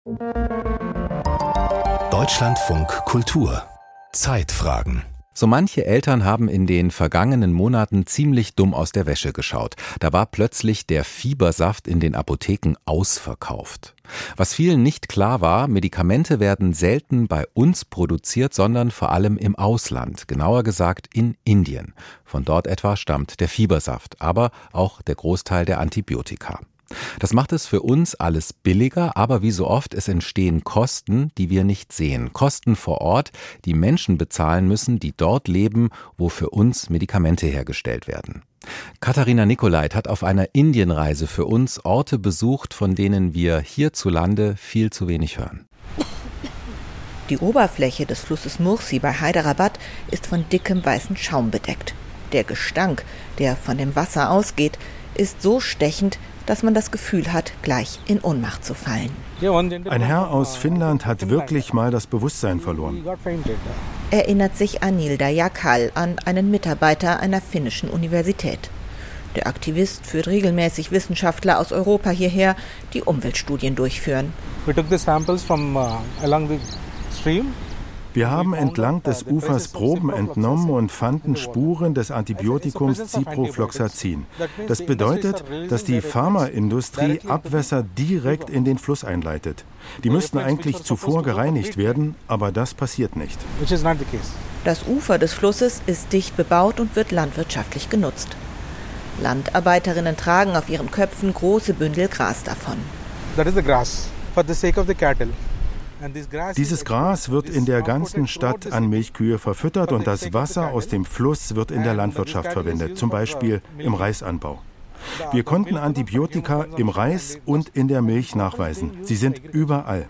Deutschlandfunk Kultur Zeitfragen. So manche Eltern haben in den vergangenen Monaten ziemlich dumm aus der Wäsche geschaut. Da war plötzlich der Fiebersaft in den Apotheken ausverkauft. Was vielen nicht klar war, Medikamente werden selten bei uns produziert, sondern vor allem im Ausland, genauer gesagt in Indien. Von dort etwa stammt der Fiebersaft, aber auch der Großteil der Antibiotika. Das macht es für uns alles billiger, aber wie so oft, es entstehen Kosten, die wir nicht sehen. Kosten vor Ort, die Menschen bezahlen müssen, die dort leben, wo für uns Medikamente hergestellt werden. Katharina Nicolait hat auf einer Indienreise für uns Orte besucht, von denen wir hierzulande viel zu wenig hören. Die Oberfläche des Flusses Mursi bei Hyderabad ist von dickem weißen Schaum bedeckt. Der Gestank, der von dem Wasser ausgeht, ist so stechend, dass man das Gefühl hat, gleich in Ohnmacht zu fallen. Ein Herr aus Finnland hat wirklich mal das Bewusstsein verloren. Erinnert sich Anil Dayakal an einen Mitarbeiter einer finnischen Universität. Der Aktivist führt regelmäßig Wissenschaftler aus Europa hierher, die Umweltstudien durchführen. Wir haben entlang des Ufers Proben entnommen und fanden Spuren des Antibiotikums Ciprofloxacin. Das bedeutet, dass die Pharmaindustrie Abwässer direkt in den Fluss einleitet. Die müssten eigentlich zuvor gereinigt werden, aber das passiert nicht. Das Ufer des Flusses ist dicht bebaut und wird landwirtschaftlich genutzt. Landarbeiterinnen tragen auf ihren Köpfen große Bündel Gras davon. Dieses Gras wird in der ganzen Stadt an Milchkühe verfüttert und das Wasser aus dem Fluss wird in der Landwirtschaft verwendet, zum Beispiel im Reisanbau. Wir konnten Antibiotika im Reis und in der Milch nachweisen. Sie sind überall.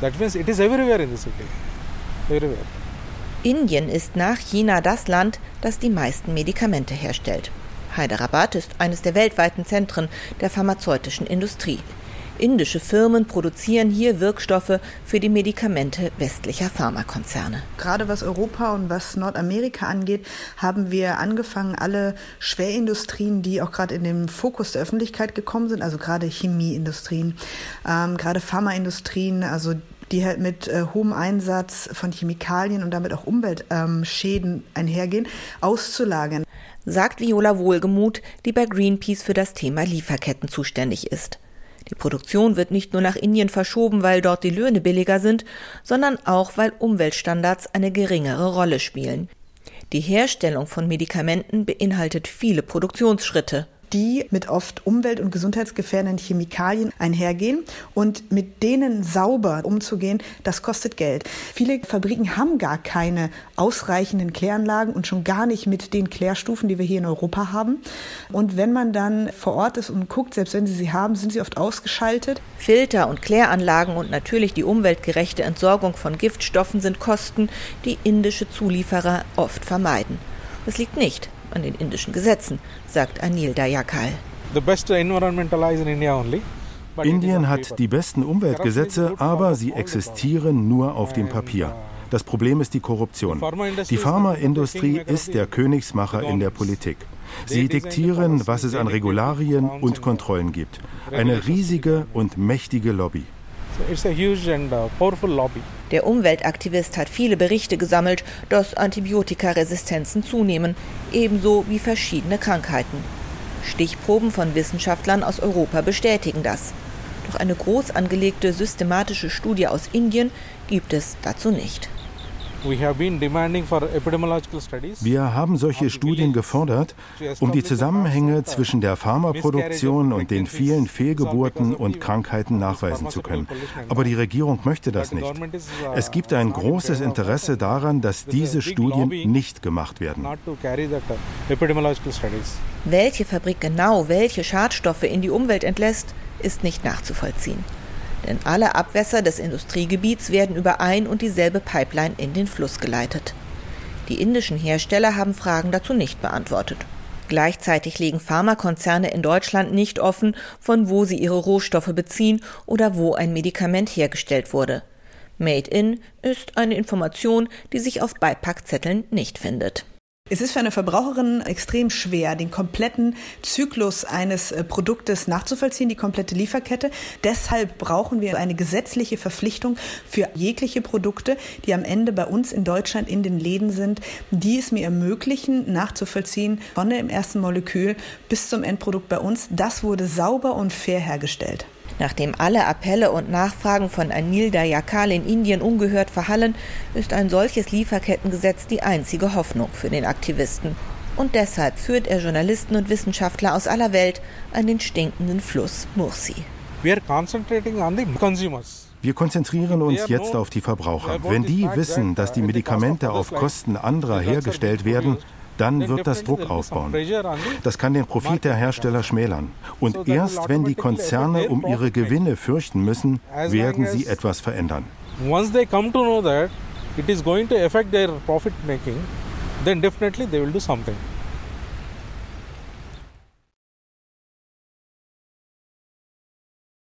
Indien ist nach China das Land, das die meisten Medikamente herstellt. Hyderabad ist eines der weltweiten Zentren der pharmazeutischen Industrie. Indische Firmen produzieren hier Wirkstoffe für die Medikamente westlicher Pharmakonzerne. Gerade was Europa und was Nordamerika angeht, haben wir angefangen, alle Schwerindustrien, die auch gerade in den Fokus der Öffentlichkeit gekommen sind, also gerade Chemieindustrien, gerade Pharmaindustrien, also die halt mit hohem Einsatz von Chemikalien und damit auch Umweltschäden einhergehen, auszulagern. Sagt Viola Wohlgemuth, die bei Greenpeace für das Thema Lieferketten zuständig ist. Die Produktion wird nicht nur nach Indien verschoben, weil dort die Löhne billiger sind, sondern auch, weil Umweltstandards eine geringere Rolle spielen. Die Herstellung von Medikamenten beinhaltet viele Produktionsschritte, die mit oft umwelt- und gesundheitsgefährdenden Chemikalien einhergehen und mit denen sauber umzugehen, das kostet Geld. Viele Fabriken haben gar keine ausreichenden Kläranlagen und schon gar nicht mit den Klärstufen, die wir hier in Europa haben. Und wenn man dann vor Ort ist und guckt, selbst wenn sie haben, sind sie oft ausgeschaltet. Filter- und Kläranlagen und natürlich die umweltgerechte Entsorgung von Giftstoffen sind Kosten, die indische Zulieferer oft vermeiden. Das liegt nicht an den indischen Gesetzen, sagt Anil Dayakal. Indien hat die besten Umweltgesetze, aber sie existieren nur auf dem Papier. Das Problem ist die Korruption. Die Pharmaindustrie ist der Königsmacher in der Politik. Sie diktieren, was es an Regularien und Kontrollen gibt. Eine riesige und mächtige Lobby. Der Umweltaktivist hat viele Berichte gesammelt, dass Antibiotikaresistenzen zunehmen, ebenso wie verschiedene Krankheiten. Stichproben von Wissenschaftlern aus Europa bestätigen das. Doch eine groß angelegte systematische Studie aus Indien gibt es dazu nicht. Wir haben solche Studien gefordert, um die Zusammenhänge zwischen der Pharmaproduktion und den vielen Fehlgeburten und Krankheiten nachweisen zu können. Aber die Regierung möchte das nicht. Es gibt ein großes Interesse daran, dass diese Studien nicht gemacht werden. Welche Fabrik genau welche Schadstoffe in die Umwelt entlässt, ist nicht nachzuvollziehen. Denn alle Abwässer des Industriegebiets werden über ein und dieselbe Pipeline in den Fluss geleitet. Die indischen Hersteller haben Fragen dazu nicht beantwortet. Gleichzeitig legen Pharmakonzerne in Deutschland nicht offen, von wo sie ihre Rohstoffe beziehen oder wo ein Medikament hergestellt wurde. Made in ist eine Information, die sich auf Beipackzetteln nicht findet. Es ist für eine Verbraucherin extrem schwer, den kompletten Zyklus eines Produktes nachzuvollziehen, die komplette Lieferkette. Deshalb brauchen wir eine gesetzliche Verpflichtung für jegliche Produkte, die am Ende bei uns in Deutschland in den Läden sind, die es mir ermöglichen, nachzuvollziehen, von dem ersten Molekül bis zum Endprodukt bei uns. Das wurde sauber und fair hergestellt. Nachdem alle Appelle und Nachfragen von Anil Dayakal in Indien ungehört verhallen, ist ein solches Lieferkettengesetz die einzige Hoffnung für den Aktivisten. Und deshalb führt er Journalisten und Wissenschaftler aus aller Welt an den stinkenden Fluss Mursi. Wir konzentrieren uns jetzt auf die Verbraucher. Wenn die wissen, dass die Medikamente auf Kosten anderer hergestellt werden, dann wird das Druck aufbauen. Das kann den Profit der Hersteller schmälern. Und erst wenn die Konzerne um ihre Gewinne fürchten müssen, werden sie etwas verändern. Once they come to know that it is going to affect their profit making, then definitely they will do something.